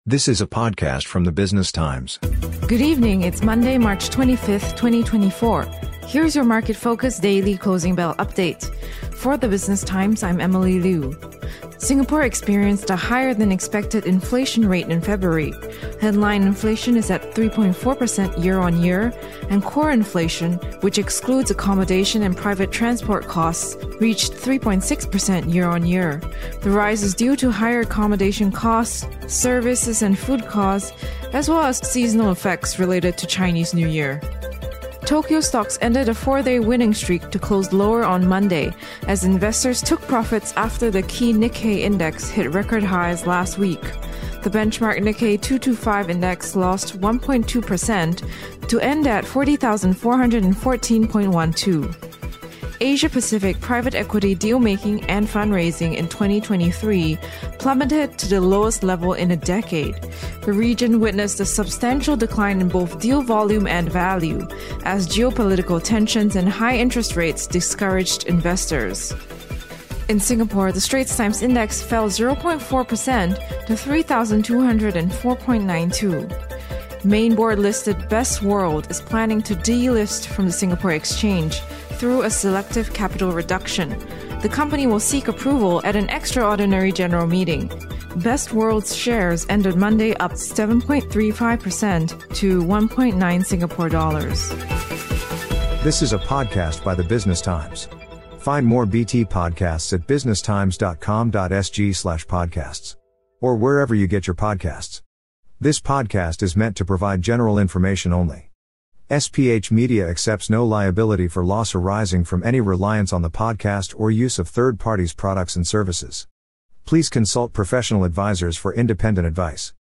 This is a podcast from the Business Times. Good evening. It's Monday, March 25th, 2024. Here's your Market Focus Daily Closing Bell update. For the Business Times, I'm Emily Liu. Singapore experienced a higher than expected inflation rate in February. Headline inflation is at 3.4% year-on-year, and core inflation, which excludes accommodation and private transport costs, reached 3.6% year-on-year. The rise is due to higher accommodation costs, services and food costs, as well as seasonal effects related to Chinese New Year. Tokyo stocks ended a 4-day winning streak to close lower on Monday, as investors took profits after the key Nikkei index hit record highs last week. The benchmark Nikkei 225 index lost 1.2% to end at 40,414.12. Asia-Pacific private equity deal-making and fundraising in 2023 plummeted to the lowest level in a decade. The region witnessed a substantial decline in both deal volume and value, as geopolitical tensions and high interest rates discouraged investors. In Singapore, the Straits Times Index fell 0.4% to 3,204.92. Main board-listed Best World is planning to delist from the Singapore Exchange through a selective capital reduction. The company will seek approval at an extraordinary general meeting. Best World's shares ended Monday up 7.35% to 1.9 Singapore dollars. This is a podcast by the Business Times. Find more BT podcasts at businesstimes.com.sg/podcasts or wherever you get your podcasts. This podcast is meant to provide general information only. SPH Media accepts no liability for loss arising from any reliance on the podcast or use of third parties' products and services. Please consult professional advisors for independent advice.